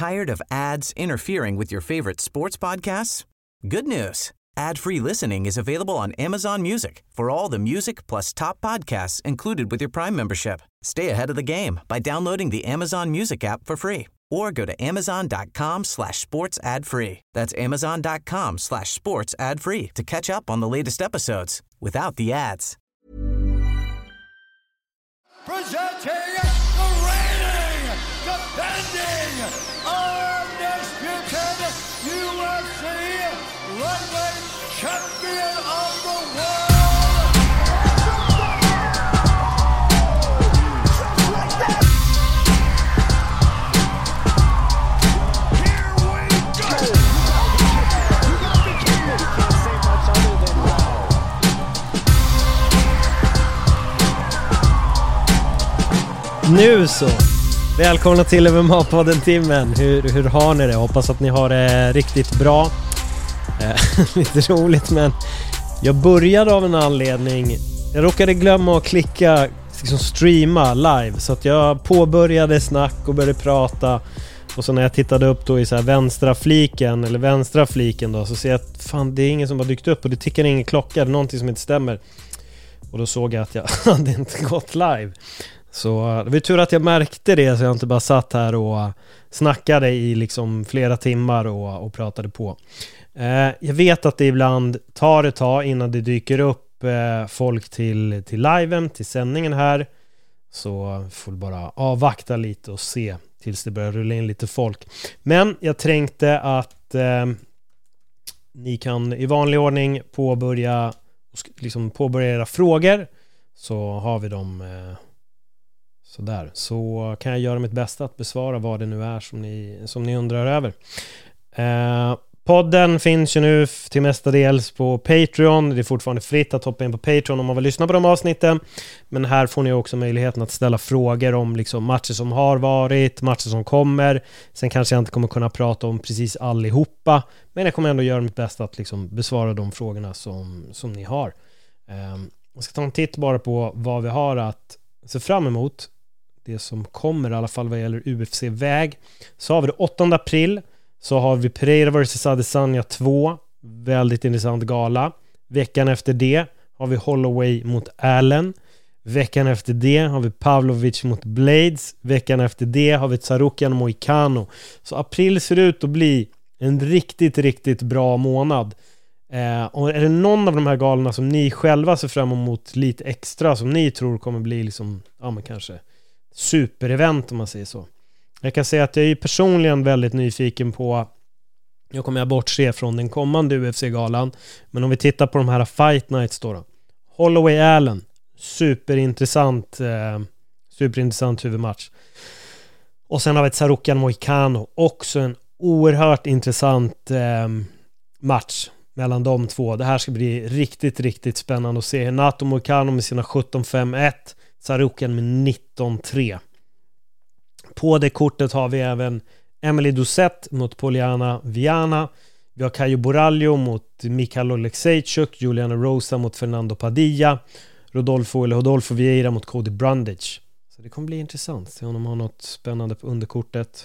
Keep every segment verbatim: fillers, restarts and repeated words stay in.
Tired of ads interfering with your favorite sports podcasts? Good news. Ad-free listening is available on Amazon Music for all the music plus top podcasts included with your Prime membership. Stay ahead of the game by downloading the Amazon Music app for free or go to amazon.com slash sports ad free. That's amazon.com slash sports ad free to catch up on the latest episodes without the ads. Presenting the reigning, defending, undisputed U F C lightweight champion of the world. Here we go. You gotta be kidding me. You can't say much other than wow. Nu så, välkomna till M M A-podden-timmen. Hur, hur har ni det? Hoppas att ni har det riktigt bra. Eh, lite roligt, men jag började av en anledning. Jag råkade glömma att klicka liksom streama live, så att jag påbörjade snack och började prata. Och så när jag tittade upp då i så här vänstra fliken, eller vänstra fliken då, så ser jag att fan, det är ingen som har dykt upp och det tickar ingen klocka, det är någonting som inte stämmer. Och då såg jag att jag hade inte gått live. Så det var tur att jag märkte det, så jag inte bara satt här och snackade i liksom flera timmar och, och pratade på. Eh, jag vet att det ibland tar ett tag innan det dyker upp eh, folk till, till liven, till sändningen här. Så får bara avvakta lite och se tills det börjar rulla in lite folk. Men jag tänkte att eh, ni kan i vanlig ordning påbörja, liksom påbörja era frågor, så har vi dem... Eh, Så där, så kan jag göra mitt bästa att besvara vad det nu är som ni, som ni undrar över. Eh, podden finns ju nu till mestadels på Patreon. Det är fortfarande fritt att hoppa in på Patreon om man vill lyssna på de avsnitten. Men här får ni också möjligheten att ställa frågor om liksom matcher som har varit, matcher som kommer. Sen kanske jag inte kommer kunna prata om precis allihopa, men jag kommer ändå göra mitt bästa att liksom besvara de frågorna som, som ni har. Eh, jag ska ta en titt bara på vad vi har att se fram emot. Det som kommer i alla fall vad gäller U F C-väg. Så har vi det åttonde april. Så har vi Pereira versus Adesanya två. Väldigt intressant gala. Veckan efter det har vi Holloway mot Allen. Veckan efter det har vi Pavlovich mot Blades. Veckan efter det har vi Tsarukyan Moicano. Så april ser ut att bli en riktigt, riktigt bra månad. Eh, och är det någon av de här galorna som ni själva ser fram emot lite extra, som ni tror kommer bli liksom, ja men kanske superevent om man säger så. Jag kan säga att jag är personligen väldigt nyfiken på, jag kommer jag bortse från den kommande U F C-galan, men om vi tittar på de här Fight Nights då, då. Holloway Allen, superintressant eh, superintressant huvudmatch. Och sen har vi ett Tsarukyan Moicano, också en oerhört intressant eh, match mellan de två. Det här ska bli riktigt, riktigt spännande att se. Renato Moicano med sina sjutton fem ett, Tsarukyan med nitton tre. På det kortet har vi även Emily Doucette mot Poliana Viana. Vi har Caio Borralho mot Mikhail Oleksiejczuk, Juliana Rosa mot Fernando Padilla, Rodolfo eller Rodolfo Vieira mot Cody Brundage. Så det kommer bli intressant. Se om de har något spännande på underkortet.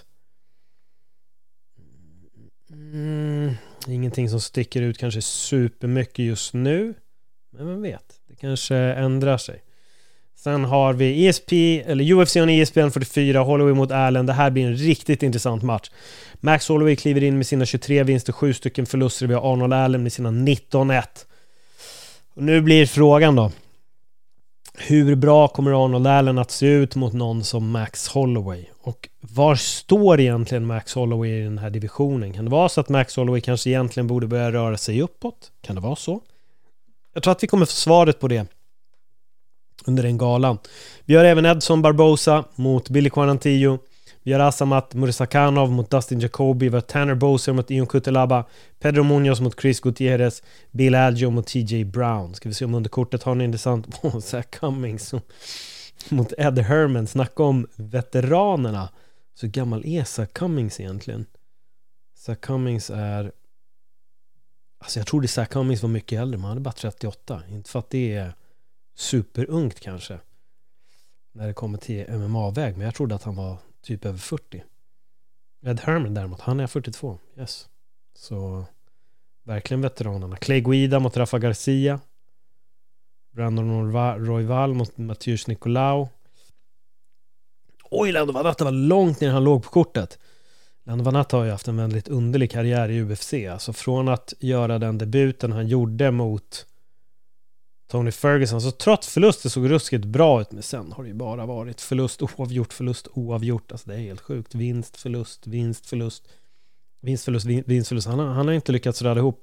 Mm, ingenting som sticker ut kanske supermycket just nu, men man vet, det kanske ändrar sig. Sen har vi E S P eller U F C on E S P N fyrtiofyra, Holloway mot Allen. Det här blir en riktigt intressant match. Max Holloway kliver in med sina tjugotre vinster, sju stycken förluster. Vi har Arnold Allen med sina nitton ett. Och nu blir frågan då, hur bra kommer Arnold Allen att se ut mot någon som Max Holloway? Och var står egentligen Max Holloway i den här divisionen? Kan det vara så att Max Holloway kanske egentligen borde börja röra sig uppåt? Kan det vara så? Jag tror att vi kommer få svaret på det under den galan. Vi har även Edson Barbosa mot Billy Quarantillo. Vi har Asamat Murzakanov mot Dustin Jacoby. Vi har Tanner Boser mot Ion Cutelaba. Pedro Munoz mot Chris Gutierrez. Bill Algeo mot T J Brown. Ska vi se om underkortet har en intressant oh, Zach Cummings mot Ed Herman. Snacka om veteranerna. Så gammal är Zach Cummings egentligen? Zach Cummings är... Alltså jag trodde Zach Cummings var mycket äldre. Man hade bara trettioåtta. Inte för att det är superungt kanske när det kommer till M M A-väg. Men jag trodde att han var typ över fyrtio. Ed Herman däremot, han är fyrtiotvå. Yes. Så verkligen veteranerna. Clay Guida mot Rafa Garcia. Brandon Royval mot Mathieu Nicolau. Oj, Lando Vannata var långt ner han låg på kortet. Lando Vannata har ju haft en väldigt underlig karriär i U F C. Alltså från att göra den debuten han gjorde mot Tony Ferguson, så trots förluster såg ruskigt bra ut, men sen har det ju bara varit förlust, oavgjort, förlust, oavgjort. Alltså det är helt sjukt. Vinst, förlust, vinst, förlust. Vinst, förlust, vinst, förlust. Han har, han har inte lyckats rädda ihop.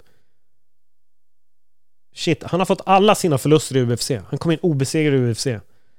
Shit, han har fått alla sina förluster i U F C. Han kom in obesegrad i U F C.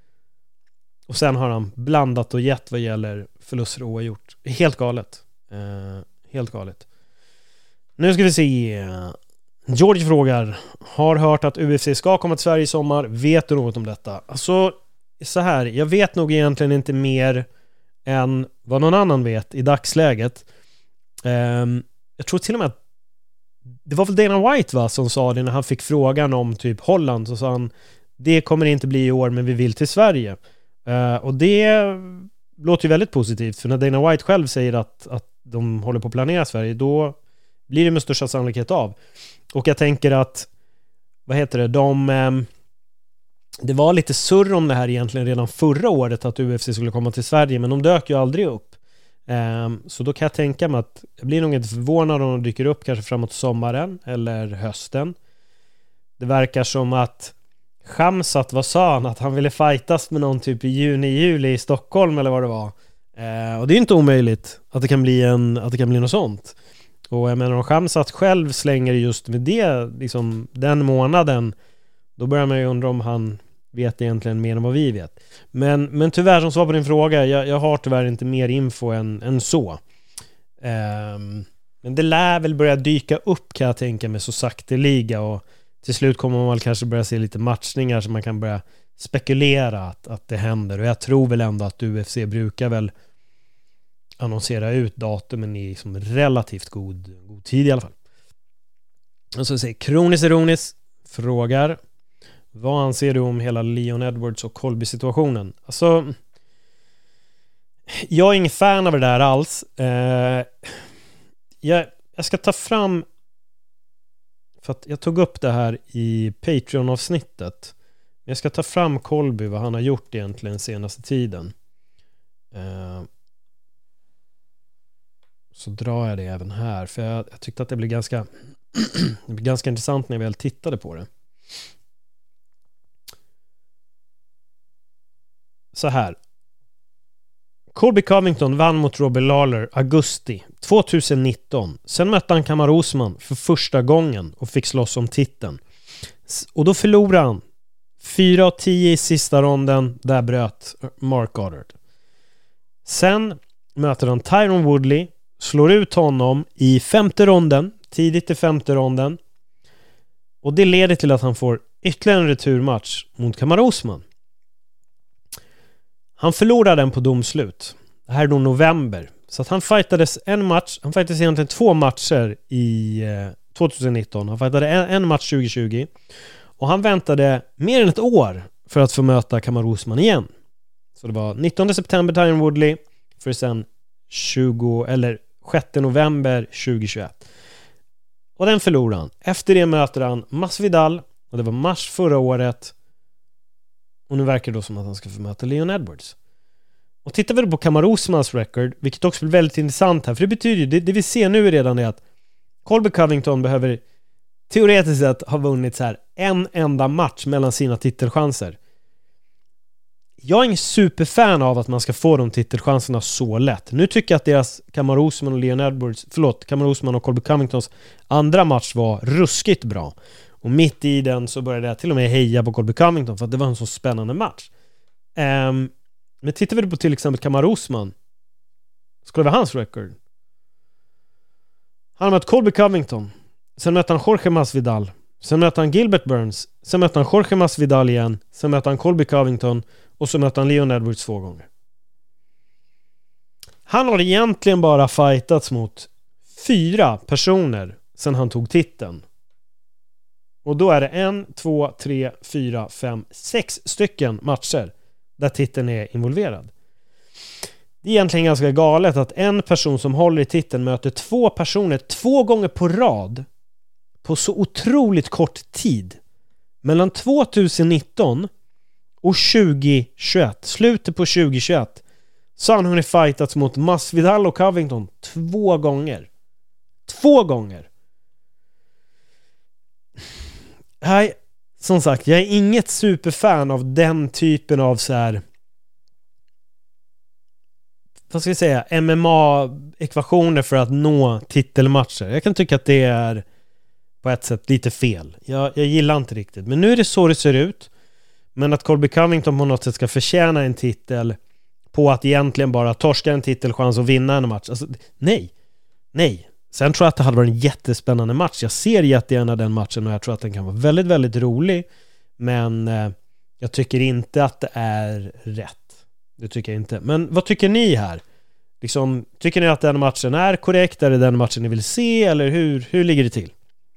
Och sen har han blandat och gett vad gäller förluster och oavgjort. Helt galet. Eh, helt galet. Nu ska vi se. George frågar: har hört att U F C ska komma till Sverige i sommar. Vet du något om detta? Alltså, så här. Jag vet nog egentligen inte mer än vad någon annan vet i dagsläget. Eh, jag tror till och med att det var väl Dana White va, som sa det när han fick frågan om typ Holland. Så sa han, det kommer inte bli i år, men vi vill till Sverige. Uh, och det låter ju väldigt positivt, för när Dana White själv säger att, att de håller på att planera Sverige, då blir det med största sannolikhet av. Och jag tänker att, vad heter det, de um, det var lite surr om det här egentligen redan förra året, att U F C skulle komma till Sverige, men de dök ju aldrig upp. Um, så då kan jag tänka mig att jag blir nog inte förvånad om de dyker upp kanske framåt sommaren eller hösten. Det verkar som att Khamzat, vad sa han? Att han ville fightas med någon typ i juni-juli i Stockholm eller vad det var. Eh, och det är inte omöjligt att det kan bli en, att det kan bli något sånt. Och jag menar, om Khamzat själv slänger just med det, liksom den månaden, då börjar man ju undra om han vet egentligen mer än vad vi vet. Men, men tyvärr, som svar på din fråga, jag, jag har tyvärr inte mer info än, än så. Eh, men det lär väl börja dyka upp, kan jag tänka mig, så sakteliga, och till slut kommer man väl kanske börja se lite matchningar så man kan börja spekulera att, att det händer. Och jag tror väl ändå att U F C brukar väl annonsera ut datumen i liksom relativt god, god tid i alla fall. Och så säger Kronis Ironis frågar: vad anser du om hela Leon Edwards och Colby-situationen? Alltså, jag är ingen fan av det där alls. Eh, jag, jag ska ta fram, för att jag tog upp det här i Patreon-avsnittet. Jag ska ta fram Colby, vad han har gjort egentligen senaste tiden. Uh, så drar jag det även här. För jag, jag tyckte att det blev ganska det blev ganska intressant när jag väl tittade på det. Så här. Colby Covington vann mot Robbie Lawler augusti tjugonitton. Sen mötte han Kamaru Usman för första gången och fick slåss om titeln. Och då förlorade han fyra av tio i sista ronden. Där bröt Mark Goddard. Sen möter han Tyron Woodley, slår ut honom i femte ronden, tidigt i femte ronden. Och det leder till att han får ytterligare en returmatch mot Kamaru Usman. Han förlorade den på domslut. Det här är då november. Så att han fightades en match. Han fightades egentligen två matcher i eh, tjugonitton. Han fightade en, en match tjugohundratjugo. Och han väntade mer än ett år för att få möta Kamaru Usman igen. Så det var nittonde september Tyron Woodley. För sen tjugo eller sjätte november tjugohundratjugoett. Och den förlorade han. Efter det möter han Masvidal. Och det var mars förra året. Och nu verkar det då som att han ska få möta Leon Edwards. Och tittar vi på Kamaru Usmans record, vilket också blir väldigt intressant här, för det betyder ju, det, det vi ser nu redan är att Colby Covington behöver teoretiskt sett ha vunnit så här en enda match mellan sina titelchanser. Jag är ingen superfan av att man ska få de titelchanserna så lätt. Nu tycker jag att deras Kamaru Usman och Leon Edwards, förlåt, Kamaru Usman och Colby Covingtons andra match var ruskigt bra. Och mitt i den så började jag till och med heja på Colby Covington för att det var en så spännande match. Um, men tittar vi på till exempel Kamaru Usman, skulle det vara hans record. Han har mött Colby Covington. Sen mötte han Jorge Masvidal. Sen mötte han Gilbert Burns. Sen mötte han Jorge Masvidal igen. Sen mötte han Colby Covington. Och så mötte han Leon Edwards två gånger. Han har egentligen bara fightats mot fyra personer sen han tog titeln. Och då är det en, två, tre, fyra, fem, sex stycken matcher där titeln är involverad. Det är egentligen ganska galet att en person som håller i titeln möter två personer två gånger på rad på så otroligt kort tid. Mellan tjugonitton och tjugohundratjugoett, slutet på tjugohundratjugoett, så har han hunnit fightats mot Masvidal och Covington två gånger. Två gånger. Nej, som sagt, jag är inget superfan av den typen av så här, vad ska vi säga, M M A-ekvationer för att nå titelmatcher. Jag kan tycka att det är på ett sätt lite fel. Jag, jag gillar inte riktigt. Men nu är det så det ser ut. Men att Colby Covington på något sätt ska förtjäna en titel på att egentligen bara torska en titelchans och vinna en match. Alltså, nej. Nej. Sen tror jag att det hade varit en jättespännande match. Jag ser jättegärna den matchen och jag tror att den kan vara väldigt, väldigt rolig. Men eh, jag tycker inte att det är rätt. Det tycker jag inte. Men vad tycker ni här? Liksom, tycker ni att den matchen är korrekt? Är det den matchen ni vill se? Eller hur, hur ligger det till?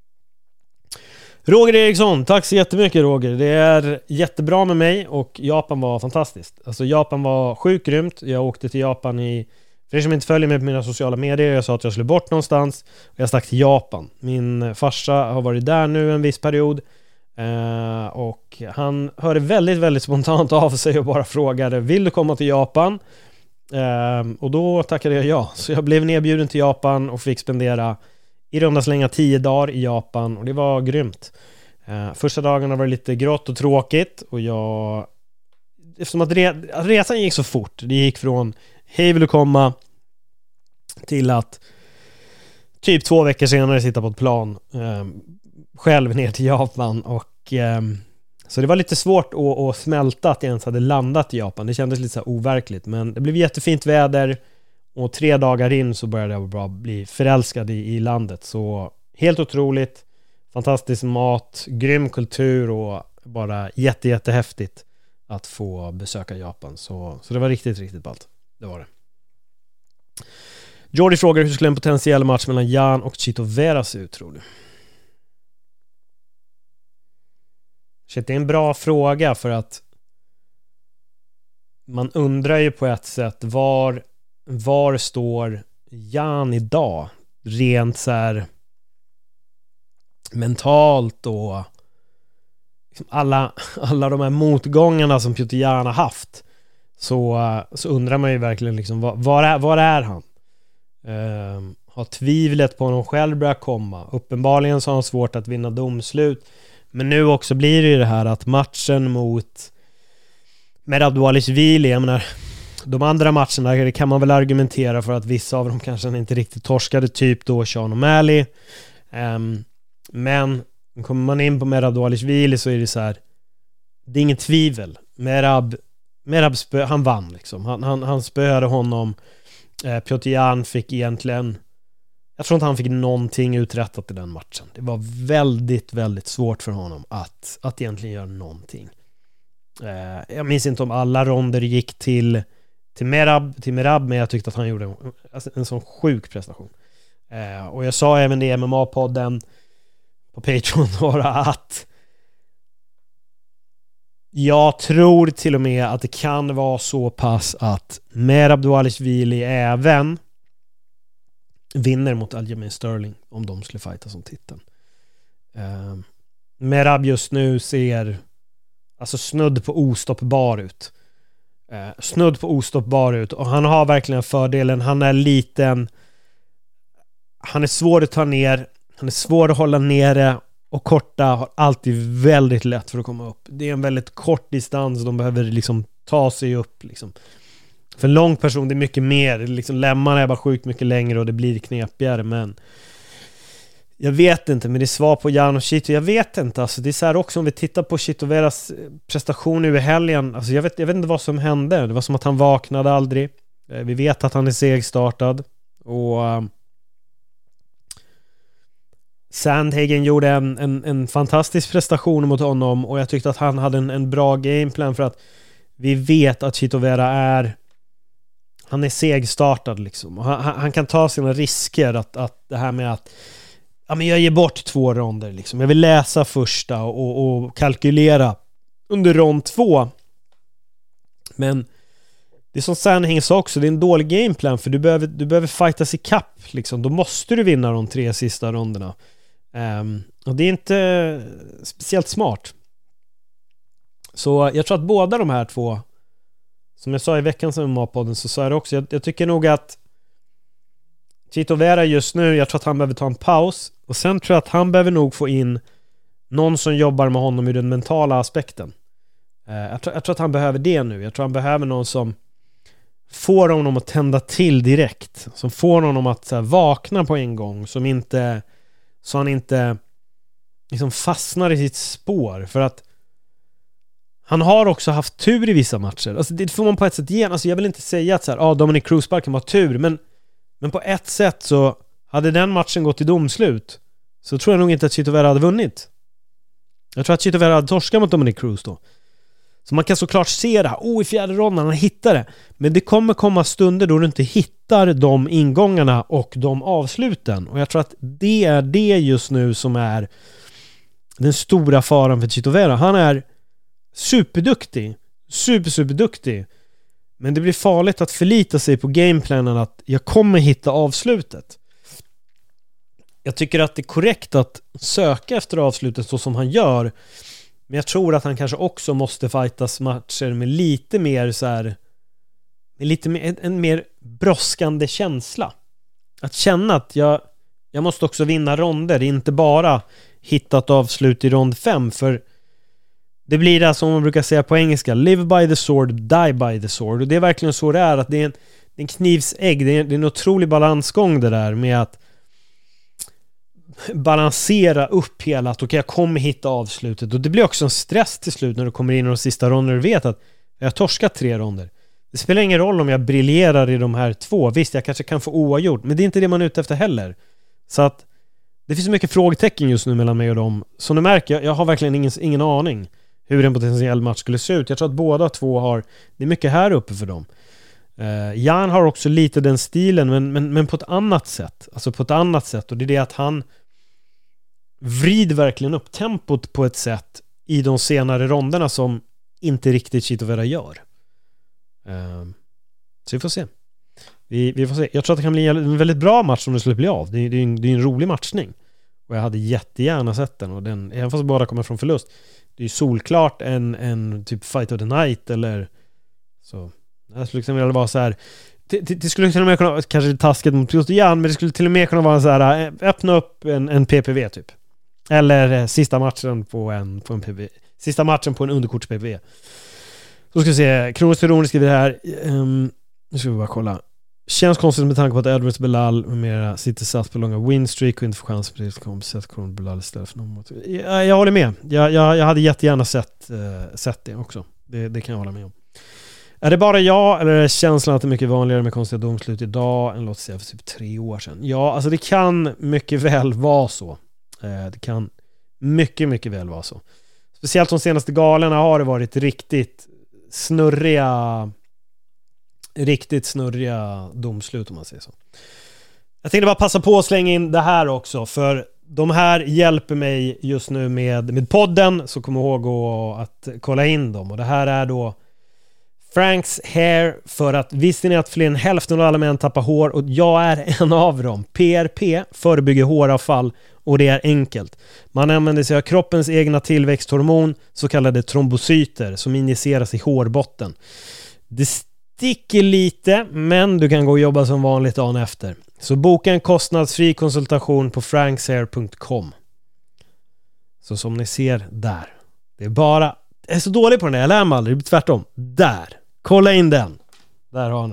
Roger Eriksson, tack så jättemycket Roger. Det är jättebra med mig och Japan var fantastiskt. Alltså Japan var sjukt grymt. Jag åkte till Japan i... För er som inte följer mig på mina sociala medier, jag sa att jag skulle bort någonstans och jag stack till Japan. Min farsa har varit där nu en viss period eh, och han hörde väldigt, väldigt spontant av sig och bara frågade, vill du komma till Japan? Eh, och då tackade jag ja. Så jag blev nedbjuden till Japan och fick spendera i runda slänga tio dagar i Japan och det var grymt. Eh, första dagarna var det lite grått och tråkigt och jag... Eftersom att re- resan gick så fort, det gick från hej vill du komma till att typ två veckor senare sitta på ett plan eh, själv ner till Japan och eh, så det var lite svårt att, att smälta att jag ens hade landat i Japan. Det kändes lite så här overkligt, men det blev jättefint väder och tre dagar in så började jag bara bli förälskad i, i landet. Så helt otroligt, fantastisk mat, grym kultur och bara jätte, jättehäftigt att få besöka Japan. Så, så det var riktigt, riktigt ballt. Det var det. Jordi frågar hur skulle en potentiell match mellan Jan och Chito Vera se ut, tror du? Shit, det är en bra fråga för att man undrar ju på ett sätt var, var står Jan idag? Rent så här mentalt och liksom alla, alla de här motgångarna som Petr Yan har haft. Så, så undrar man ju verkligen liksom, var, var, är, var är han? Uh, har tvivlet på honom själv börjat komma? Uppenbarligen så har han svårt att vinna domslut. Men nu också blir det ju det här att matchen mot Merab Dvalishvili, jag menar, de andra matcherna det kan man väl argumentera för att vissa av dem kanske inte riktigt torskade, typ då Sean O'Malley. Um, men kommer man in på Merab Dvalishvili så är det så här, det är inget tvivel. Merab Merab spö, han vann liksom. Han, han, han spöade honom. Eh, Petr Yan fick egentligen... Jag tror inte han fick någonting uträttat i den matchen. Det var väldigt, väldigt svårt för honom att, att egentligen göra någonting. Eh, jag minns inte om alla ronder gick till, till, Merab, till Merab, men jag tyckte att han gjorde en, alltså en sån sjuk prestation. Eh, och jag sa även i M M A-podden på Patreon några att jag tror till och med att det kan vara så pass att Merab Dvalishvili även vinner mot Aljamain Sterling om de skulle fighta som titeln. Uh, Merab just nu ser alltså snudd på ostoppbar ut. Uh, snudd på ostoppbar ut och han har verkligen fördelen. Han är liten, han är svår att ta ner, han är svår att hålla nere. Och korta har alltid väldigt lätt för att komma upp. Det är en väldigt kort distans. De behöver liksom ta sig upp liksom. För en lång person det är mycket mer liksom, lämmarna är bara sjukt mycket längre och det blir knepigare. Men jag vet inte, men det är svar på Jan och Chito. Jag vet inte, alltså, det är så här också om vi tittar på Chito Veras prestation nu i helgen. Alltså, jag, vet, jag vet inte vad som hände. Det var som att han vaknade aldrig. Vi vet att han är segstartad. Och Sandhagen gjorde en, en, en fantastisk prestation mot honom och jag tyckte att han hade en, en bra gameplan för att vi vet att Chito Vera är han är segstartad liksom. Han, han kan ta sina risker att, att det här med att ja, men jag ger bort två ronder liksom. Jag vill läsa första och, och kalkylera under rond två. Men det är som Sandhing sa också, det är en dålig gameplan för du behöver, du behöver fightas i kapp liksom. Då måste du vinna de tre sista ronderna. Um, och det är inte speciellt smart. Så jag tror att båda de här två, som jag sa i veckans M M A-podden, så sa jag det också, jag, jag tycker nog att Chito Vera just nu, jag tror att han behöver ta en paus, och sen tror jag att han behöver nog få in någon som jobbar med honom i den mentala aspekten. uh, jag, tror, jag tror att han behöver det nu. Jag tror han behöver någon som får honom att tända till direkt, som får honom att så här, vakna på en gång, som inte, så han inte liksom fastnar i sitt spår. För att han har också haft tur i vissa matcher. Alltså det får man på ett sätt igen. Alltså jag vill inte säga att så här, ah, Dominic Cruz kan ha tur, men, men på ett sätt så hade den matchen gått till domslut, så tror jag nog inte att Chito Vera hade vunnit. Jag tror att Chito Vera hade torskat mot Dominic Cruz då. Så man kan såklart se det här, oh, i fjärde ronden han hittar det. Men det kommer komma stunder då du inte hittar de ingångarna och de avsluten. Och jag tror att det är det just nu som är den stora faran för Chito Vera. Han är superduktig, super superduktig. Men det blir farligt att förlita sig på gameplanen att jag kommer hitta avslutet. Jag tycker att det är korrekt att söka efter avslutet så som han gör. Men jag tror att han kanske också måste fightas matcher med lite mer så här, med lite mer, en, en mer brådskande känsla. Att känna att jag, jag måste också vinna ronder, inte bara hitta ett avslut i rond fem, för det blir det som man brukar säga på engelska, live by the sword, die by the sword. Och det är verkligen så det är, att det är en, det är en knivsägg, det är, det är en otrolig balansgång det där med att balansera upp hela att okej, jag kommer hitta avslutet. Och det blir också en stress till slut när du kommer in i de sista ronderna och du vet att jag har torskat tre ronder. Det spelar ingen roll om jag briljerar i de här två. Visst, jag kanske kan få oavgjort, men det är inte det man är ute efter heller. Så att det finns så mycket frågetecken just nu mellan mig och dem. Som du märker, jag, jag har verkligen ingen, ingen aning hur en potentiell match skulle se ut. Jag tror att båda två har, det är mycket här uppe för dem. Uh, Jan har också lite den stilen, men, men, men på ett annat sätt. Alltså på ett annat sätt. Och det är det att han vrider verkligen upp tempot på ett sätt i de senare ronderna som inte riktigt Chito Vera gör. Uh, så vi får se. Vi, vi får se. Jag tror att det kan bli en väldigt bra match om det skulle bli av. Det är, det är, en, det är en rolig matchning. Och jag hade jättegärna sett den. Och den, även fast båda kommer från förlust, det är solklart en, en typ fight of the night eller så. Det skulle liksom vilja vara så här. Det, det, det skulle till och med kunna, kanske taskigt mot just Jan, men det skulle till och med kunna vara så här, öppna upp en, en P P V typ. Eller eh, sista matchen på en, på en P P V. Sista matchen på en underkorts P P V. Så ska vi se, Kronos Terroni skriver det här. Um, nu ska vi bara kolla. Känns konstigt med tanke på att Edwards Belal med mera sitter satt på långa winstreak och inte får chans på det som kommer sett Kronos Belal istället för någon. Jag, jag håller med. Jag, jag, jag hade jättegärna sett, uh, sett det också. Det, det kan jag hålla med om. Är det bara jag, eller är det känslan att det är mycket vanligare med konstiga domslut idag än låt säga för typ tre år sedan? Ja, alltså det kan mycket väl vara så. Eh, det kan mycket, mycket väl vara så. Speciellt de senaste galerna har det varit riktigt snurriga riktigt snurriga domslut om man säger så. Jag tänkte bara passa på att slänga in det här också, för de här hjälper mig just nu med, med podden, så kom ihåg att kolla in dem. Och det här är då Frank's Hair, för att visste ni att fler än hälften av alla män tappar hår, och jag är en av dem. P R P förebygger håravfall, och det är enkelt. Man använder sig av kroppens egna tillväxthormon, så kallade trombocyter, som injiceras i hårbotten. Det sticker lite, men du kan gå och jobba som vanligt dagen efter. Så boka en kostnadsfri konsultation på franks hair punkt com. Så som ni ser där. Det är bara... Jag är så dålig på den där, jag lär mig aldrig, tvärtom. Där, kolla in den. Där har ni.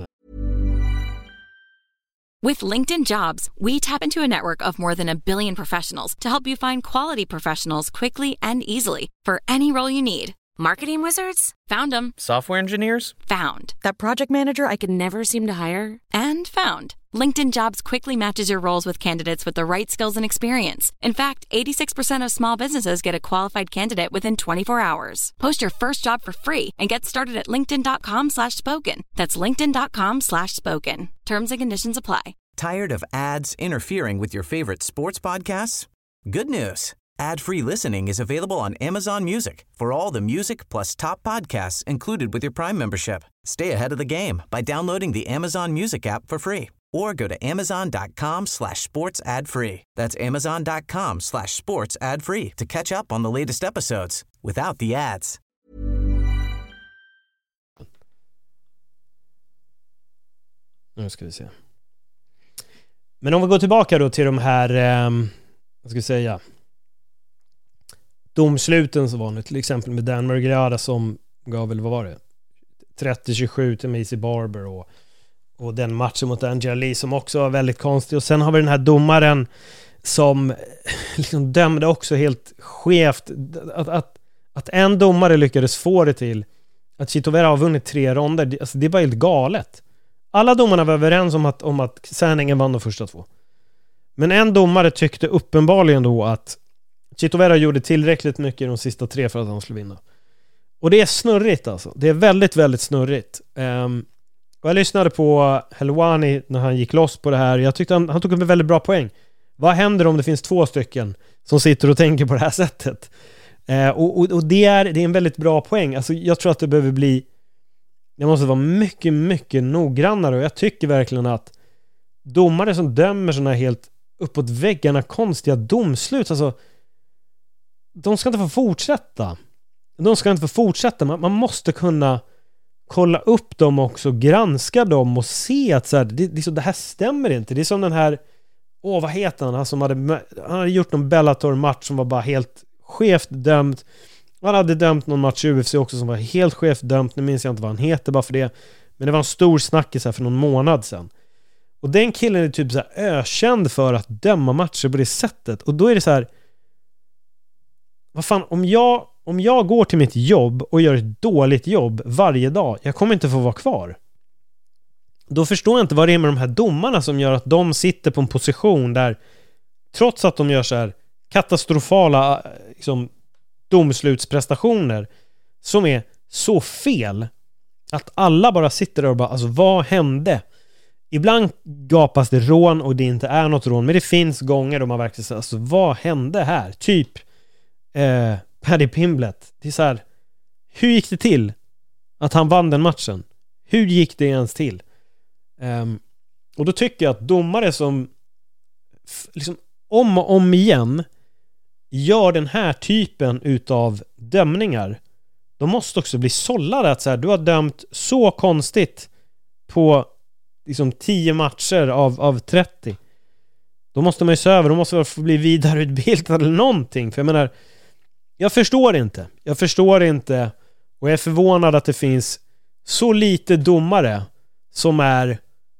With LinkedIn Jobs, we tap into a network of more than a billion professionals to help you find quality professionals quickly and easily for any role you need. Marketing wizards? Found them. Software engineers? Found. That project manager I could never seem to hire? And found. LinkedIn Jobs quickly matches your roles with candidates with the right skills and experience. In fact, eighty-six percent of small businesses get a qualified candidate within twenty-four hours. Post your first job for free and get started at linkedin.com slash spoken. That's linkedin.com slash spoken. Terms and conditions apply. Tired of ads interfering with your favorite sports podcasts? Good news. Ad-free listening is available on Amazon Music for all the music plus top podcasts included with your Prime membership. Stay ahead of the game by downloading the Amazon Music app for free or go to amazon.com slash sports ad free. That's amazon.com slash sports ad free to catch up on the latest episodes without the ads. Nu ska vi se. Men om vi går tillbaka då till de här, eh, vad ska jag säga, domsluten som var nu, till exempel med Dan Murgliara som gav väl, vad var det? trettio tjugosju till Macy Barber och, och den matchen mot Angela Lee som också var väldigt konstig. Och sen har vi den här domaren som liksom dömde också helt skevt. Att, att, att en domare lyckades få det till att Chito Vera har vunnit tre ronder, alltså det är bara helt galet. Alla domarna var överens om att, om att Sanningen vann de första två. Men en domare tyckte uppenbarligen då att Chito Vera gjorde tillräckligt mycket i de sista tre för att han skulle vinna. Och det är snurrigt alltså. Det är väldigt, väldigt snurrigt. Um, och jag lyssnade på Helwani när han gick loss på det här. Jag tyckte han, han tog upp en väldigt bra poäng. Vad händer om det finns två stycken som sitter och tänker på det här sättet? Uh, och och, och det, är, det är en väldigt bra poäng. Alltså, jag tror att det behöver bli... Det måste vara mycket, mycket noggrannare. Och jag tycker verkligen att domare som dömer sådana här helt uppåt väggarna konstiga domslut, alltså de ska inte få fortsätta. De ska inte få fortsätta. Man, man måste kunna kolla upp dem också, granska dem och se att så här, det, det, det här stämmer inte. Det är som den här, åh vad heter han, han som hade, han hade gjort någon Bellator-match som var bara helt skevt dömt. Han hade dömt någon match i U F C också som var helt skevt dömt. Nu minns jag inte vad han heter bara för det. Men det var en stor snackis här för någon månad sedan. Och den killen är typ så här ökänd för att döma matcher på det sättet. Och då är det så här, vad fan, om jag, om jag går till mitt jobb och gör ett dåligt jobb varje dag, jag kommer inte få vara kvar. Då förstår jag inte vad det är med de här domarna som gör att de sitter på en position där, trots att de gör så här katastrofala liksom, domslutsprestationer som är så fel, att alla bara sitter där och bara, alltså vad hände? Ibland gapas det rån och det inte är något rån, men det finns gånger då man verkligen säger, alltså vad hände här? Typ eh, Paddy Pimblett. Det är så här, hur gick det till att han vann den matchen? Hur gick det ens till? Um, och då tycker jag att domare som f- liksom om och om igen gör den här typen utav dömningar, de måste också bli sållade att så här, du har dömt så konstigt på liksom tio matcher av, av trettio. Då måste man ju se över, då måste man få bli vidareutbildad eller någonting. För jag menar, jag förstår inte. Jag förstår inte och jag är förvånad att det finns så lite domare som är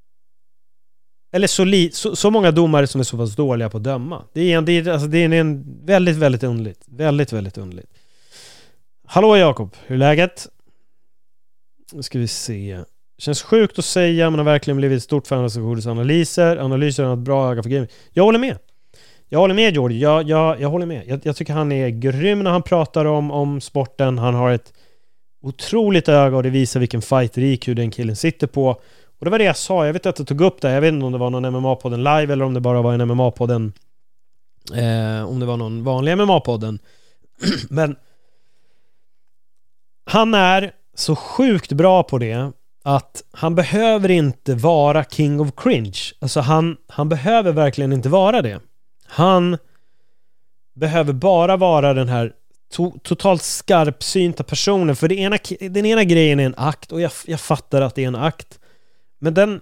eller så, li, så, så många domare som är så pass dåliga på att döma. Det är en, det är, alltså det är en väldigt, väldigt underligt. Väldigt, väldigt underligt. Hallå Jakob, hur är läget? Nu ska vi se. Känns sjukt att säga, men har verkligen blivit ett stort fan av Godis analyser. Analyser har ett bra öga för game. Jag håller med. Jag håller med George. Jag, jag, jag håller med. Jag, jag tycker han är grym när han pratar om, om sporten. Han har ett otroligt öga och det visar vilken fighter-I Q den killen sitter på. Och det var det jag sa. Jag vet att jag tog upp det. Jag vet inte om det var någon M M A-podden live eller om det bara var en M M A-podden. Eh, om det var någon vanlig M M A-podden. Men han är så sjukt bra på det att han behöver inte vara king of cringe. Alltså han, han behöver verkligen inte vara det. Han behöver bara vara den här to- totalt skarpsynta personen. För det ena, den ena grejen är en akt och jag, jag fattar att det är en akt. Men den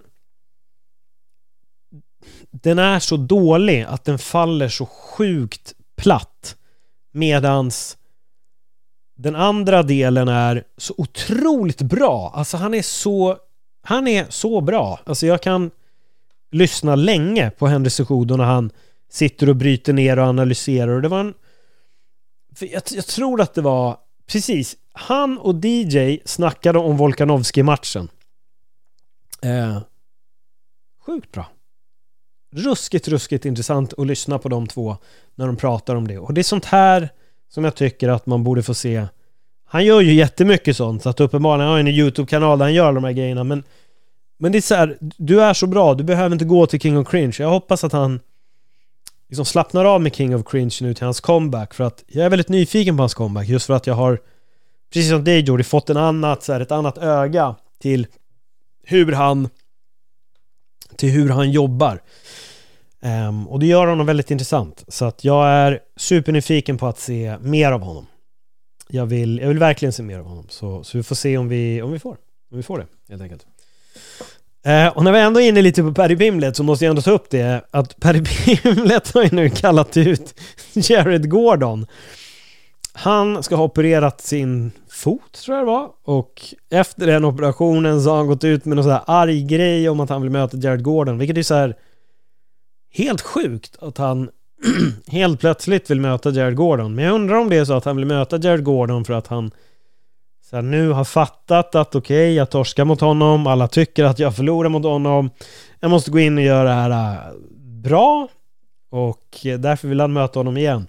den är så dålig att den faller så sjukt platt. Medans den andra delen är så otroligt bra. Alltså han är så han är så bra. Alltså jag kan lyssna länge på Henry Cejudo när han sitter och bryter ner och analyserar. Och det var en jag, jag tror att det var precis han och D J snackade om Volkanovski-matchen. Eh, sjukt bra. Ruskigt, ruskigt intressant att lyssna på de två när de pratar om det. Och det är sånt här som jag tycker att man borde få se. Han gör ju jättemycket sånt, så att uppenbarligen har en YouTube-kanal där han gör de här grejerna, men, men det är så här, du är så bra, du behöver inte gå till King of Cringe. Jag hoppas att han liksom slappnar av med King of Cringe nu till hans comeback, för att jag är väldigt nyfiken på hans comeback, just för att jag har, precis som dig Jordi, fått en annat, så här, ett annat öga till hur han till hur han jobbar. Um, och det gör honom väldigt intressant. Så att jag är supernyfiken på att se mer av honom. Jag vill, jag vill verkligen se mer av honom. Så, så vi får se om vi, om vi får om vi får det, helt enkelt. Uh, och när vi ändå är inne lite på Paddy Pimblett, så måste jag ändå ta upp det, att Paddy Pimblett har ju nu kallat ut Jared Gordon. Han ska ha opererat sin fot, tror jag det var. Och efter den operationen så har han gått ut med någon sån här arg grej om att han vill möta Jared Gordon. Vilket är så här helt sjukt att han helt plötsligt vill möta Jared Gordon. Men jag undrar om det är så att han vill möta Jared Gordon för att han så här, nu har fattat att okej, okay, jag torskar mot honom. Alla tycker att jag förlorar mot honom. Jag måste gå in och göra det här bra. Och därför vill han möta honom igen.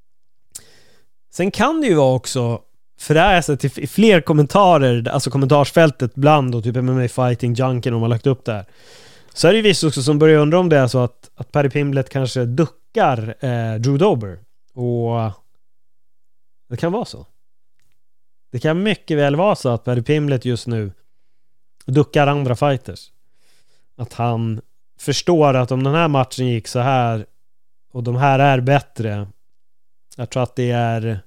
Sen kan det ju vara också, för det är så att i fler kommentarer, alltså kommentarsfältet bland och typ M M A Fighting Junken, om man lagt upp där, så är det ju vissa också som börjar undra om det är så att, att Paddy Pimblett kanske duckar eh, Drew Dober. Och det kan vara så. Det kan mycket väl vara så att Paddy Pimblett just nu duckar andra fighters. Att han förstår att om den här matchen gick så här och de här är bättre, jag tror att det är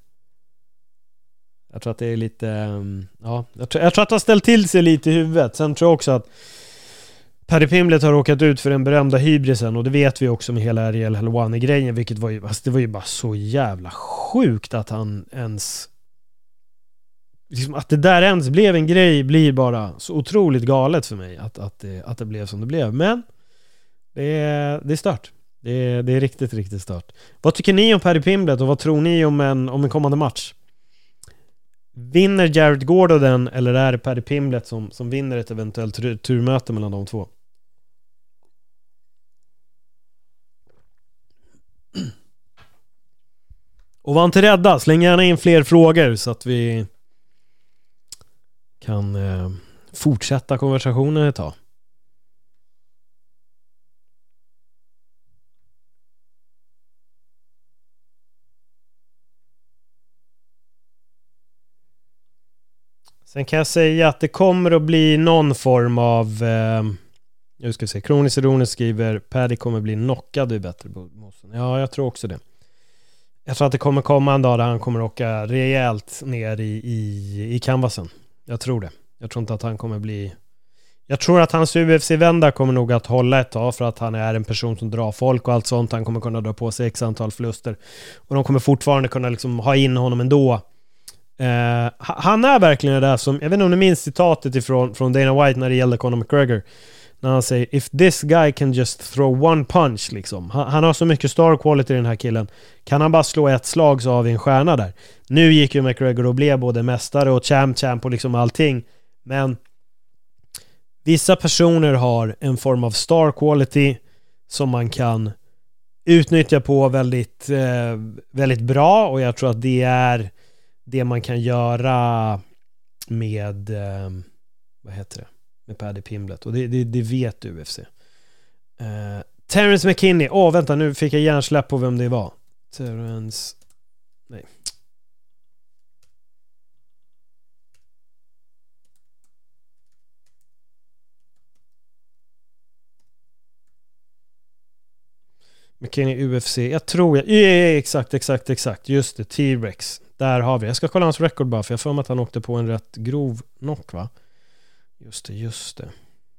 jag tror att det är lite ja, jag tror, jag tror att han har ställt till sig lite i huvudet. Sen tror jag också att Paddy Pimblett har råkat ut för den berömda hybrisen, och det vet vi också med hela Ariel Helwani-grejen, vilket var ju, alltså det var ju bara så jävla sjukt att han ens liksom, att det där ens blev en grej blir bara så otroligt galet för mig att, att, det, att det blev som det blev. Men det är, det är stört. Det är, det är riktigt, riktigt stört. Vad tycker ni om Paddy Pimblett och vad tror ni om en, om en kommande match? Vinner Jared Gordon den, eller är det Paddy Pimblett som, som vinner ett eventuellt tur- turmöte mellan de två? Och var inte rädda, släng gärna in fler frågor så att vi kan eh, fortsätta konversationen ett tag. Sen kan jag säga att det kommer att bli någon form av eh, jag ska se, Kronis Ironis skriver Paddy kommer bli knockad, det är bättre. Ja, jag tror också det. Jag tror att det kommer komma en dag där han kommer åka rejält ner i, i, i canvasen. Jag tror det. Jag tror inte att han kommer bli... Jag tror att hans U F C-vända kommer nog att hålla ett tag, för att han är en person som drar folk och allt sånt. Han kommer kunna dra på sig x antal förluster. Och de kommer fortfarande kunna liksom ha in honom ändå. Uh, han är verkligen det där som... Jag vet inte om ni minns citatet ifrån, från Dana White när det gällde Conor McGregor. När han säger, if this guy can just throw one punch liksom. Han, han har så mycket star quality, den här killen. Kan han bara slå ett slag så har vi en stjärna där. Nu gick ju McGregor och blev både mästare och champ, champ och liksom allting. Men vissa personer har en form av star quality som man kan utnyttja på väldigt, eh, väldigt bra. Och jag tror att det är det man kan göra med eh, vad heter det? Med Paddy Pimblett. Och det, det, det vet U F C. Uh, Terrence McKinney. Åh, oh, vänta, nu fick jag hjärnsläpp på vem det var. Terrence... Nej. McKinney U F C. Jag tror jag... Ja, ja, exakt, exakt, exakt. Just det, T-Rex. Där har vi. Jag ska kolla hans record bara, för jag får med att han åkte på en rätt grov knock, va? Just det, just det.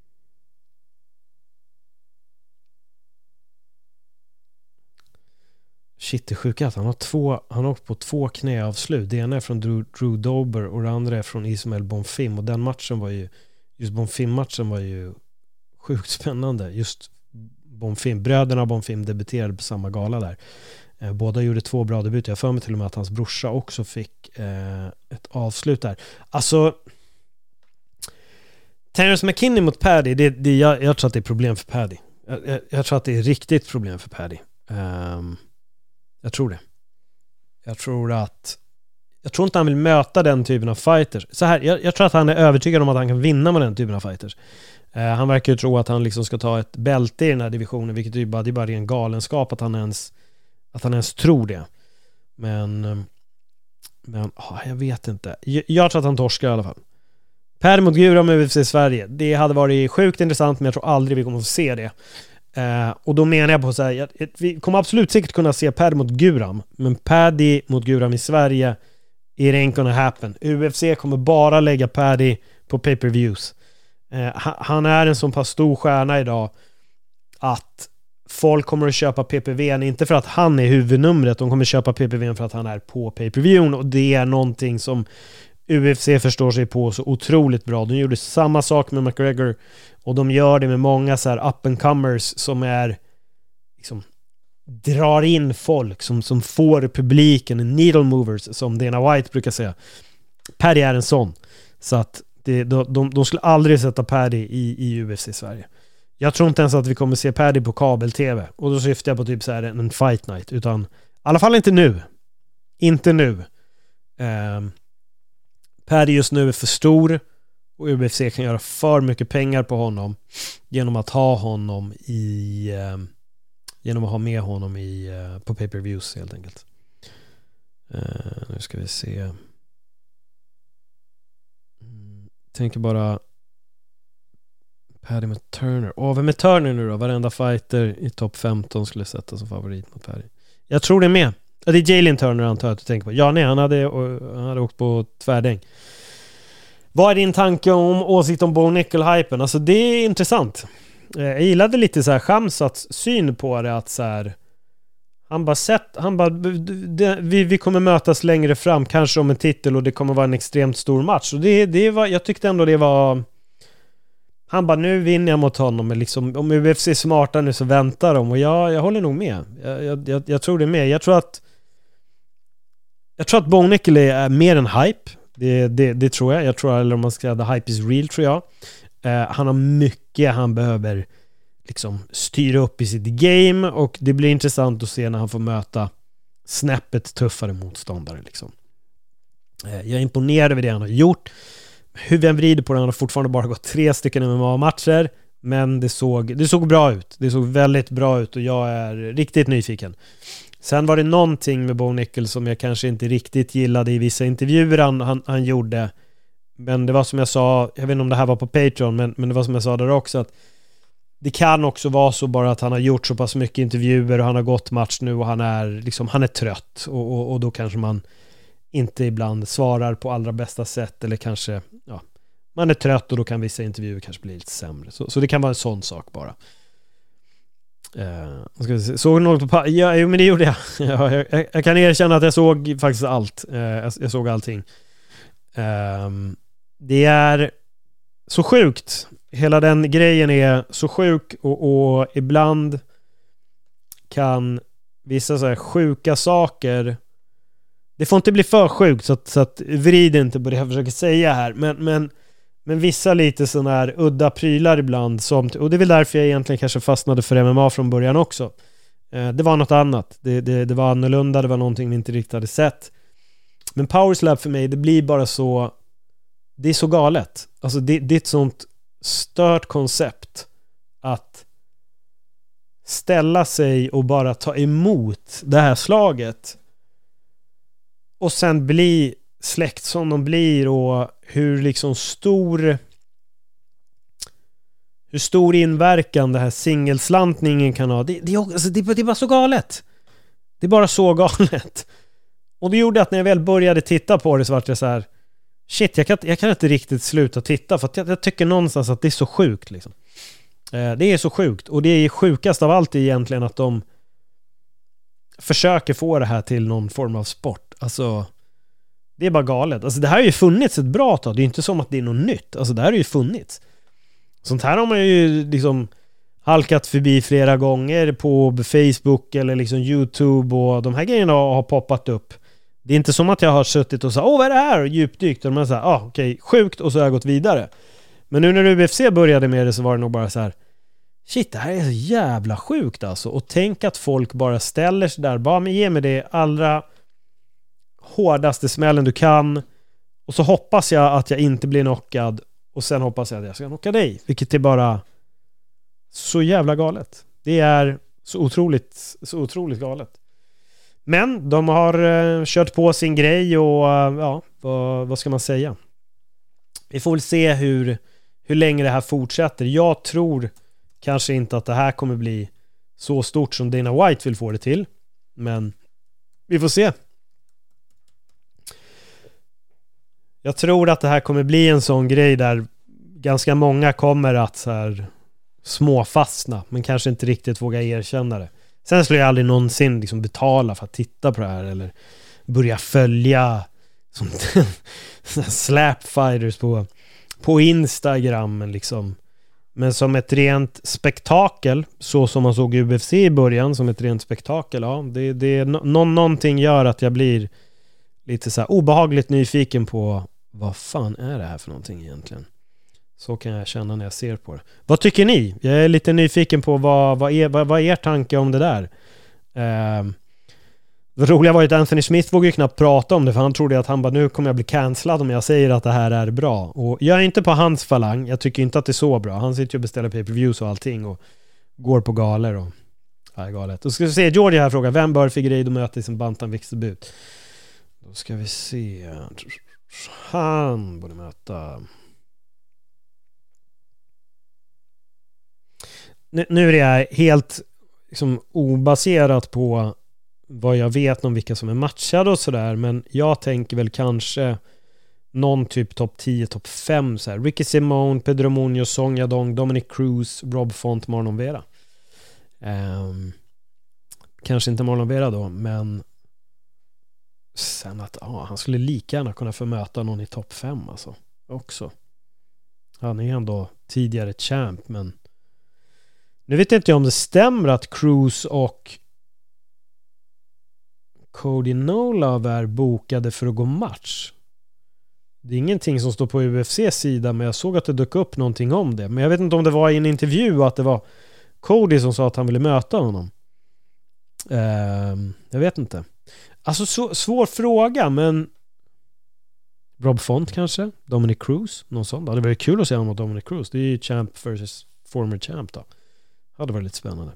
Shit, det sjuka att han har två, han har åkt på två knäavslut. Det ena är från Drew, Drew Dober och det andra är från Ismael Bonfim. Och den matchen var ju, just Bonfim-matchen var ju sjukt spännande. Just Bonfim, bröderna Bonfim debuterade på samma gala där. Eh, båda gjorde två bra debuter. Jag för mig till och med att hans brorsa också fick eh, ett avslut där. Alltså... Terrence McKinney mot Paddy, det, det, jag, jag tror att det är problem för Paddy. Jag, jag, jag tror att det är riktigt problem för Paddy. Um, jag tror det. Jag tror att jag tror inte han vill möta den typen av fighters. Så här, jag, jag tror att han är övertygad om att han kan vinna med den typen av fighters. Uh, han verkar ju tro att han liksom ska ta ett bälte i den här divisionen, vilket är bara, det är bara en galenskap att han ens, att han ens tror det. Men, men oh, jag vet inte. Jag, jag tror att han torskar i alla fall. Per mot Guram i U F C Sverige. Det hade varit sjukt intressant, men jag tror aldrig vi kommer att få se det. Uh, och då menar jag på så här, jag, vi kommer absolut säkert kunna se Per mot Guram, men Paddy mot Guram i Sverige är ain't gonna happen. U F C kommer bara lägga Paddy på pay-per-views. Uh, han är en sån pass stor stjärna idag att folk kommer att köpa P P V:n, inte för att han är huvudnumret, de kommer köpa P P V:n för att han är på pay-per-viewn, och det är någonting som U F C förstår sig på så otroligt bra. De gjorde samma sak med McGregor, och de gör det med många så här up and comers som är liksom drar in folk, som, som får publiken, needle movers som Dana White brukar säga. Paddy är en sån, så att det, de, de, de skulle aldrig sätta Paddy i, i U F C Sverige. Jag tror inte ens att vi kommer se Paddy på kabel-tv, och då syftar jag på typ så här en fight night, utan i alla fall inte nu. Inte nu. Um, Paddy just nu är för stor, och U F C kan göra för mycket pengar på honom genom att ha honom i eh, genom att ha med honom i eh, på pay-per-views helt enkelt. Uh, nu ska vi se. Mm, tänker bara Paddy med Turner. Åh, vem är Turner nu då? Varenda fighter i topp femton skulle sätta som favorit mot Paddy. Jag tror det är med. Ja, det är Jalen Turner antar jag att du tänker på. Ja, nej, han hade, han hade åkt på tvärdäng. Vad är din tanke om åsikt om Bo Nickel-hypen? Alltså det är intressant. Jag gillade lite så här Shamsats syn på det, att så här, han bara sett, han bara det, vi, vi kommer mötas längre fram, kanske om en titel, och det kommer vara en extremt stor match. Och det, det var, jag tyckte ändå det var, han bara, nu vinner jag mot honom, men liksom, om U F C är smarta nu så väntar de, och jag, jag håller nog med. Jag, jag, jag, jag tror det är med. Jag tror att jag tror att Bo Nickel är mer än hype. Det, det, det tror jag. Jag tror, eller om man ska säga the hype is real, tror jag. Uh, han har mycket han behöver liksom styra upp i sitt game, och det blir intressant att se när han får möta snäppet tuffare motståndare liksom. Uh, jag är imponerad över det han har gjort. Hur vi än vrider på det, han har fortfarande bara gått tre stycken M M A-matcher, men det såg, det såg bra ut. Det såg väldigt bra ut, och jag är riktigt nyfiken. Sen var det någonting med Bo Nickel som jag kanske inte riktigt gillade i vissa intervjuer han, han, han gjorde. Men det var som jag sa, jag vet inte om det här var på Patreon, men, men det var som jag sa där också, att det kan också vara så bara att han har gjort så pass mycket intervjuer och han har gått match nu, och han är, liksom, han är trött, och, och, och då kanske man inte ibland svarar på allra bästa sätt, eller kanske ja, man är trött, och då kan vissa intervjuer kanske bli lite sämre. Så, så det kan vara en sån sak bara. Uh, ska vi se. Såg något på ja, jo, men det gjorde jag. ja, jag. Jag kan erkänna att jag såg faktiskt allt. Uh, jag, jag såg allting. Uh, det är så sjukt. Hela den grejen är så sjuk, och, och ibland kan vissa så här sjuka saker, det får inte bli för sjukt, så att, så att vrid inte på det jag försöker säga här, men, men Men vissa lite sådana här udda prylar ibland, som, och det är väl därför jag egentligen kanske fastnade för M M A från början också. Eh, det var något annat. Det, det, det var annorlunda, det var någonting vi inte riktigt hade sett. Men Power Slap för mig, det blir bara så, det är så galet. Alltså det, det är ett sånt stört koncept att ställa sig och bara ta emot det här slaget, och sen bli släkt som de blir, och hur liksom stor hur stor inverkan det här singelslantningen kan ha. Det, det, alltså det, det är bara så galet. Det är bara så galet. Och det gjorde att när jag väl började titta på det, så var det så här, shit, jag kan, jag kan inte riktigt sluta titta, för att jag, jag tycker någonstans att det är så sjukt liksom. Eh, det är så sjukt, och det är sjukast av allt egentligen att de försöker få det här till någon form av sport. Alltså det är bara galet. Alltså det här har ju funnits ett bra tag. Det är inte som att det är något nytt. Alltså det här har ju funnits. Sånt här har man ju liksom halkat förbi flera gånger på Facebook eller liksom YouTube, och de här grejerna har poppat upp. Det är inte som att jag har suttit och sagt, åh vad är det här? Och djupdykt. Och man säger, ah okej, sjukt, och så har jag gått vidare. Men nu när U F C började med det, så var det nog bara så här, shit, det här är så jävla sjukt alltså. Och tänk att folk bara ställer sig där, bara med ge mig det allra hårdaste smällen du kan. Och så hoppas jag att jag inte blir knockad. Och sen hoppas jag att jag ska knocka dig. Vilket är bara så jävla galet. Det är så otroligt, så otroligt galet. Men de har uh, kört på sin grej och uh, ja, vad, vad ska man säga? Vi får väl se hur, hur länge det här fortsätter. Jag tror kanske inte att det här kommer bli så stort som Dana White vill få det till. Men vi får se. Jag tror att det här kommer bli en sån grej där ganska många kommer att så här småfastna, men kanske inte riktigt våga erkänna det. Sen skulle jag aldrig någonsin liksom betala för att titta på det här eller börja följa som slap fighters på, på Instagram liksom. Men som ett rent spektakel, så som man såg U F C i början, som ett rent spektakel, ja, det, det, no, någonting gör att jag blir lite så här obehagligt nyfiken på vad fan är det här för någonting egentligen. Så kan jag känna när jag ser på det. Vad tycker ni? Jag är lite nyfiken på vad, vad, är, vad, vad är er tanke om det där? Eh, det roliga var ju att Anthony Smith vågade ju knappt prata om det, för han trodde att han bara, nu kommer jag bli cancellad om jag säger att det här är bra. Och jag är inte på hans falang. Jag tycker inte att det är så bra. Han sitter ju och beställer pay-per-views och allting och går på galer och ja, galet. Och ska vi se, Georgia här frågar, vem bör Figueiredo möta i sin bantamviktsdebut? Då ska vi se. Han borde möta... Nu, nu är det helt liksom obaserat på vad jag vet om vilka som är matchade och sådär, men jag tänker väl kanske någon typ topp tio, topp fem så här. Ricky Simone, Pedro Munoz, Song Yadong, Dominic Cruz, Rob Font, Marlon Vera. Um, kanske inte Marlon Vera då, men sen att ah, han skulle lika gärna kunna få möta någon i topp fem alltså, också. Han är ändå tidigare champ, men nu vet jag inte om det stämmer att Cruz och Cody Nolov är bokade för att gå match. Det är ingenting som står på U F C:s sida, men jag såg att det dök upp någonting om det. Men jag vet inte om det var i en intervju att det var Cody som sa att han ville möta honom. Uh, jag vet inte. Alltså så, svår fråga, men Rob Font kanske? Dominic Cruz? Någon sån. Det hade varit kul att se honom mot Dominic Cruz. Det är ju champ versus former champ då. Det hade varit lite spännande.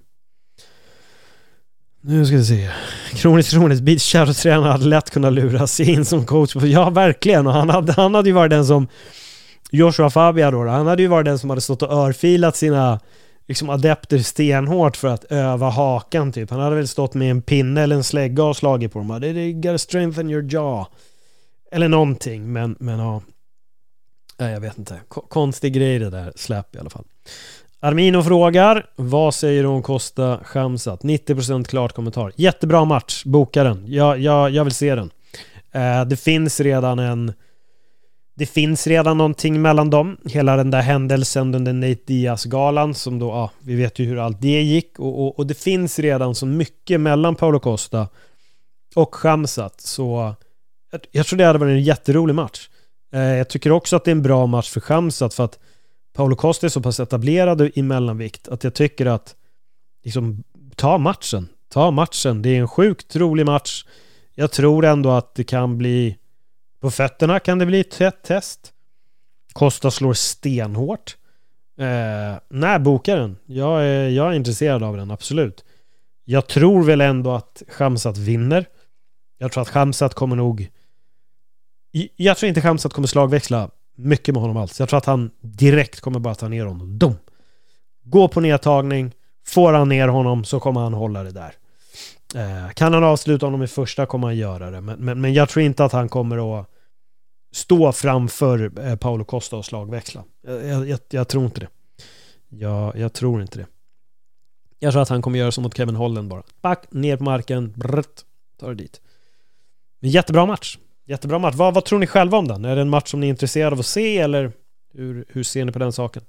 Nu ska vi se. Kroniskt kroniskt beachshadowtränare hade lätt kunnat lura sig in som coach. Ja, verkligen. Och han hade, han hade ju varit den som Joshua Fabia då. Han hade ju varit den som hade stått och örfilat sina liksom adepter stenhårt för att öva hakan typ. Han hade väl stått med en pinne eller en slägga och slagit på dem. Det gotta strengthen your jaw. Eller någonting. Men, men ja. Nej, jag vet inte. K- konstig grej det där. Släpp i alla fall. Armino frågar, vad säger du om Costa Khamzat? nittio procent klart kommentar. Jättebra match, boka den. Jag, jag, jag vill se den. Eh, det finns redan en det finns redan någonting mellan dem. Hela den där händelsen under Nate Diaz-galan som då, ja, vi vet ju hur allt det gick. Och, och, och det finns redan så mycket mellan Paulo Costa och Khamzat. Så jag, jag tror det hade varit en jätterolig match. Eh, jag tycker också att det är en bra match för Khamzat för att Paulo Costa är så pass etablerad i mellanvikt att jag tycker att liksom, ta matchen. Ta matchen. Det är en sjukt rolig match. Jag tror ändå att det kan bli på fötterna kan det bli ett tätt test. Costa slår stenhårt. Eh, nej, boka den. Jag är, jag är intresserad av den, absolut. Jag tror väl ändå att Khamzat vinner. Jag tror att Khamzat kommer nog jag tror inte Khamzat kommer slagväxla mycket med honom alls. Jag tror att han direkt kommer bara ta ner honom. Dum. Gå på nedtagning. Får han ner honom så kommer han hålla det där. Eh, kan han avsluta honom i första kommer han göra det. Men, men, men jag tror inte att han kommer att stå framför eh, Paulo Costa och slagväxla. Jag, jag, jag tror inte det. Jag, jag tror inte det. Jag tror att han kommer göra som mot Kevin Holland bara. Back, ner på marken. Brrrt, tar det dit. Men jättebra match. Jättebra match. Vad, vad tror ni själva om den? Är det en match som ni är intresserade av att se eller hur, hur ser ni på den saken?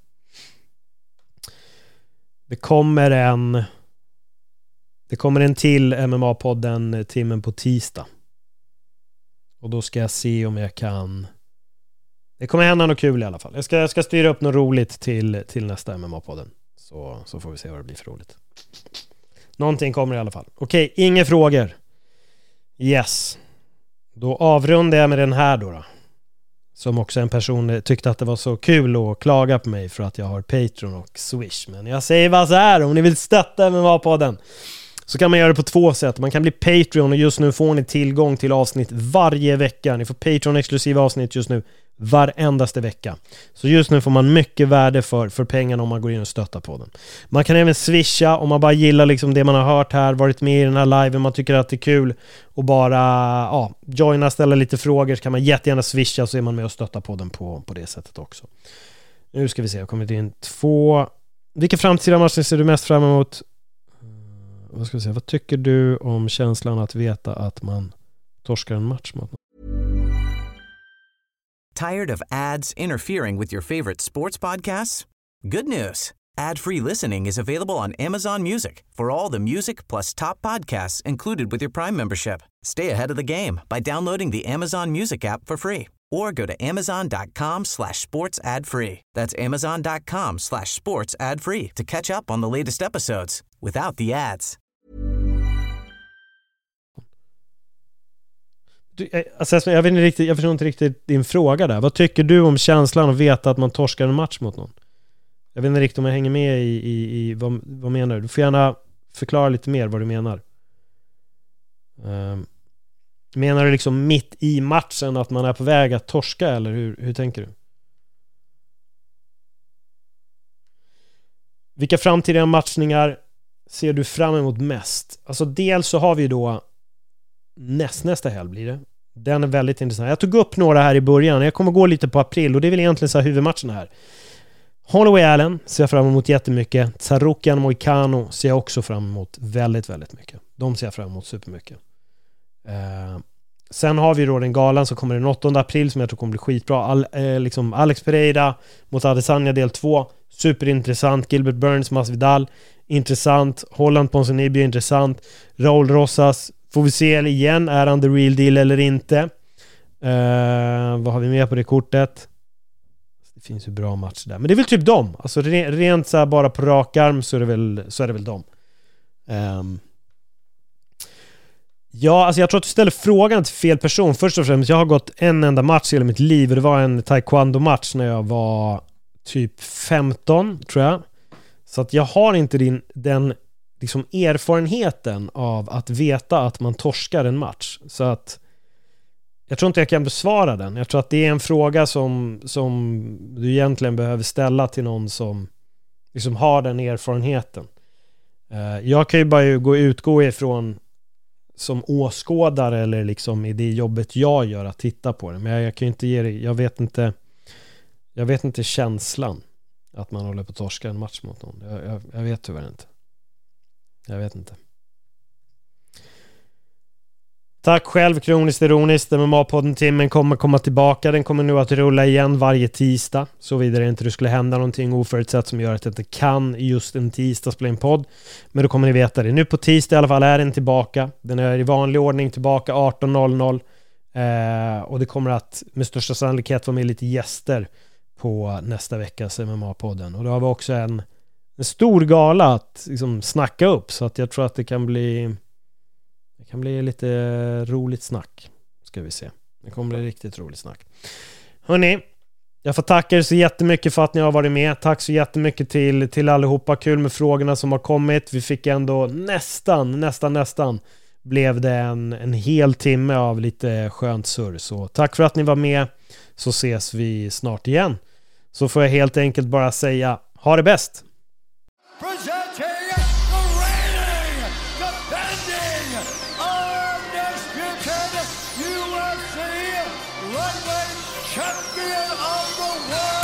Det kommer en det kommer en till M M A-podden timmen på tisdag. Och då ska jag se om jag kan det kommer hända något kul i alla fall. Jag ska, jag ska styra upp något roligt till, till nästa M M A-podden. Så, så får vi se vad det blir för roligt. Någonting kommer i alla fall. Okej, inga frågor. Yes. Då avrundar jag med den här då, då. Som också en person tyckte att det var så kul att klaga på mig för att jag har Patreon och Swish. Men jag säger bara så här, om ni vill stötta M M A-podden så kan man göra det på två sätt. Man kan bli Patreon och just nu får ni tillgång till avsnitt varje vecka. Ni får Patreon-exklusiva avsnitt just nu varendaste vecka. Så just nu får man mycket värde för, för pengarna om man går in och stöttar på den. Man kan även swisha om man bara gillar liksom det man har hört här, varit med i den här liven, man tycker att det är kul och bara ja, joina, ställa lite frågor, så kan man jättegärna swisha så är man med och stöttar på den på, på det sättet också. Nu ska vi se, jag kommer in två. Vilka framtida matcher ser du mest fram emot? Vad ska vi säga? Vad tycker du om känslan att veta att man torskar en match mot någon? Tired of ads interfering with your favorite sports podcasts? Good news. Ad-free listening is available on Amazon Music for all the music plus top podcasts included with your Prime membership. Stay ahead of the game by downloading the Amazon Music app for free or go to amazon.com slash sports ad free. That's amazon.com slash sports ad free to catch up on the latest episodes without the ads. Du, alltså, jag, vet inte riktigt, jag förstår inte riktigt din fråga där. Vad tycker du om känslan att veta att man torskar en match mot någon? Jag vet inte riktigt om jag hänger med i, i, i vad, vad menar du? Du får gärna förklara lite mer vad du menar. Um, menar du liksom mitt i matchen att man är på väg att torska, eller hur, hur tänker du? Vilka framtida matchningar ser du fram emot mest? Alltså dels så har vi då näst, nästa helg blir det. Den är väldigt intressant. Jag tog upp några här i början. Jag kommer gå lite på april och det är väl egentligen så här huvudmatcherna här. Holloway Allen ser jag fram emot jättemycket. Tsarukyan Moicano ser jag också fram emot väldigt, väldigt mycket. De ser jag fram emot supermycket. Eh, sen har vi då den galan som kommer den åttonde april som jag tror kommer bli skitbra. All, eh, liksom Alex Pereira mot Adesanya del två. Superintressant. Gilbert Burns, Masvidal. Intressant. Holland Ponzinibbio intressant. Raul Rosas. Får vi se igen, är han the real deal eller inte? Uh, vad har vi med på det kortet? Det finns ju bra matcher där. Men det är väl typ dem. Alltså re- rent så här bara på rak arm så är det väl, så är det väl dem. Um, ja, alltså jag tror att du ställer frågan till fel person. Först och främst, jag har gått en enda match i hela mitt liv. Och det var en taekwondo-match när jag var typ femton, tror jag. Så att jag har inte din, den liksom erfarenheten av att veta att man torskar en match. Så att jag tror inte jag kan besvara den. Jag tror att det är en fråga som, som du egentligen behöver ställa till någon som liksom har den erfarenheten. Jag kan ju bara gå utgå ifrån som åskådare eller liksom i det jobbet jag gör att titta på det. Men jag, jag kan ju inte ge det, jag vet inte jag vet inte känslan att man håller på att torska en match mot någon. Jag, jag, jag vet tyvärr inte. Jag vet inte. Tack själv, kroniskt ironiskt. M M A-podden-timmen kommer komma tillbaka. Den kommer nu att rulla igen varje tisdag. Så vidare inte det skulle hända någonting oförutsett som gör att jag inte kan just en tisdag spela en podd. Men då kommer ni veta det. Nu på tisdag i alla fall är den tillbaka. Den är i vanlig ordning tillbaka arton noll noll. Eh, och det kommer att med största sannolikhet vara med lite gäster på nästa veckas M M A-podden. Och då har vi också en en stor gala att liksom snacka upp, så att jag tror att det kan bli det kan bli lite roligt snack. Ska vi se. Det kommer bli riktigt roligt snack. Hörrni, jag får tacka er så jättemycket för att ni har varit med. Tack så jättemycket till, till allihopa. Kul med frågorna som har kommit. Vi fick ändå nästan, nästan, nästan blev det en, en hel timme av lite skönt surr. Så tack för att ni var med. Så ses vi snart igen. Så får jag helt enkelt bara säga, ha det bäst! Presenting the reigning, defending, undisputed U F C lightweight champion of the world.